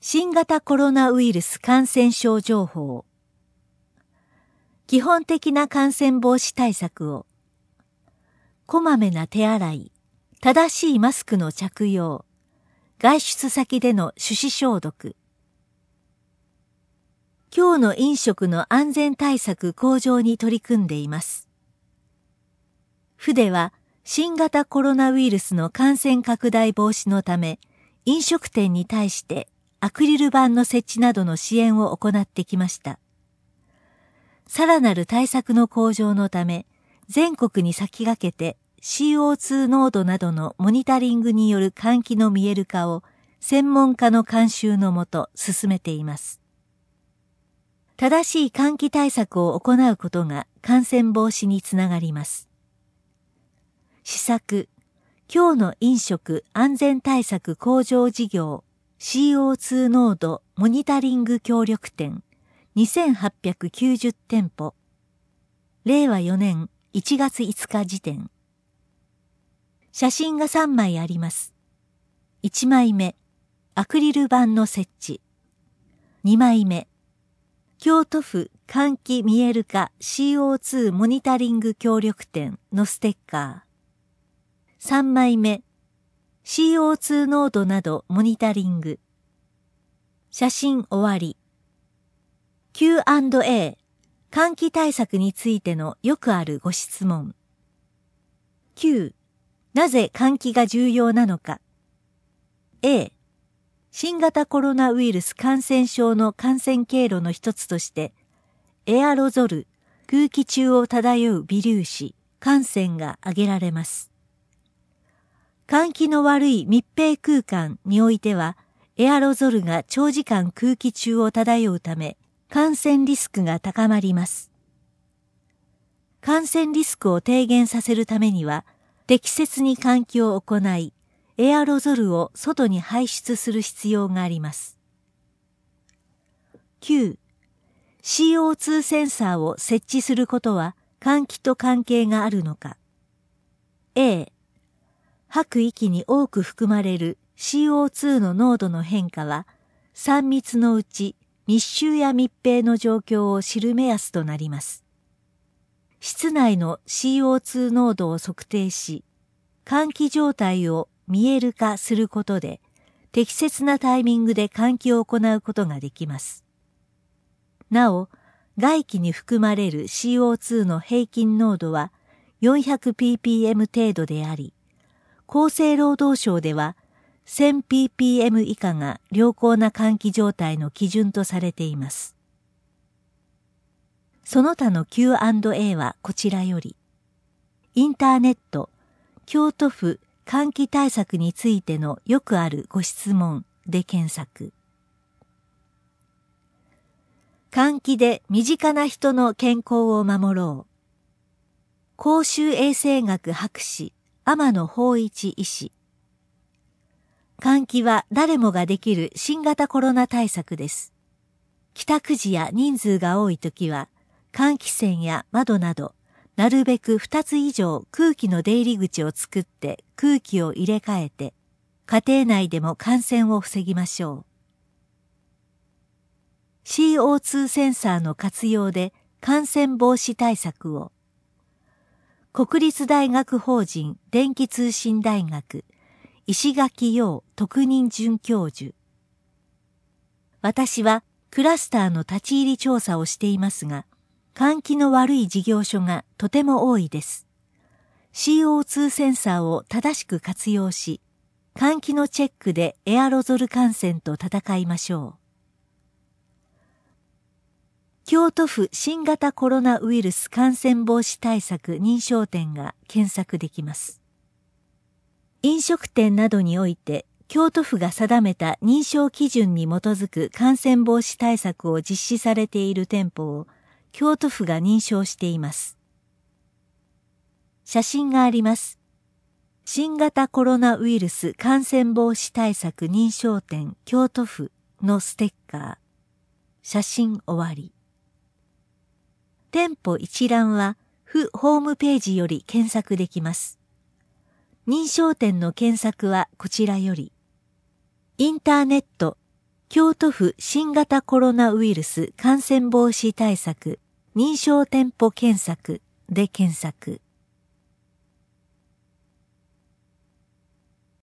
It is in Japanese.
新型コロナウイルス感染症情報。基本的な感染防止対策を。こまめな手洗い、正しいマスクの着用、外出先での手指消毒。今日の飲食の安全対策向上に取り組んでいます。府では新型コロナウイルスの感染拡大防止のため、飲食店に対してアクリル板の設置などの支援を行ってきました。さらなる対策の向上のため、全国に先駆けて CO2 濃度などのモニタリングによる換気の見える化を専門家の監修のもと進めています。正しい換気対策を行うことが感染防止につながります。施策、今日の飲食安全対策向上事業 CO2 濃度モニタリング協力店2890店舗、令和4年1月5日時点。写真が3枚あります。1枚目、アクリル板の設置。2枚目、京都府換気見える化 CO2 モニタリング協力店のステッカー。3枚目、CO2 濃度などモニタリング。写真終わり。Q&A、換気対策についてのよくあるご質問。Q、なぜ換気が重要なのか。A、新型コロナウイルス感染症の感染経路の一つとして、エアロゾル、空気中を漂う微粒子、感染が挙げられます。換気の悪い密閉空間においては、エアロゾルが長時間空気中を漂うため、感染リスクが高まります。感染リスクを低減させるためには、適切に換気を行い、エアロゾルを外に排出する必要があります。9. CO2 センサーを設置することは換気と関係があるのか。A. 吐く息に多く含まれる CO2 の濃度の変化は、3密のうち密集や密閉の状況を知る目安となります。室内の CO2 濃度を測定し、換気状態を見える化することで、適切なタイミングで換気を行うことができます。なお、外気に含まれる CO2 の平均濃度は 400ppm 程度であり、厚生労働省では 1000ppm 以下が良好な換気状態の基準とされています。その他の Q&A はこちらより、インターネット、京都府換気対策についてのよくあるご質問で検索。換気で身近な人の健康を守ろう。公衆衛生学博士、天野芳一医師。換気は誰もができる新型コロナ対策です。帰宅時や人数が多いときは、換気扇や窓など、なるべく2つ以上空気の出入り口を作って空気を入れ替えて、家庭内でも感染を防ぎましょう。CO2 センサーの活用で感染防止対策を。国立大学法人電気通信大学石垣陽特任准教授。私はクラスターの立ち入り調査をしていますが、換気の悪い事業所がとても多いです。CO2 センサーを正しく活用し、換気のチェックでエアロゾル感染と戦いましょう。京都府新型コロナウイルス感染防止対策認証店が検索できます。飲食店などにおいて、京都府が定めた認証基準に基づく感染防止対策を実施されている店舗を、京都府が認証しています。写真があります。新型コロナウイルス感染防止対策認証店京都府のステッカー。写真終わり。店舗一覧は府ホームページより検索できます。認証店の検索はこちらより。インターネット京都府新型コロナウイルス感染防止対策認証店舗検索で検索。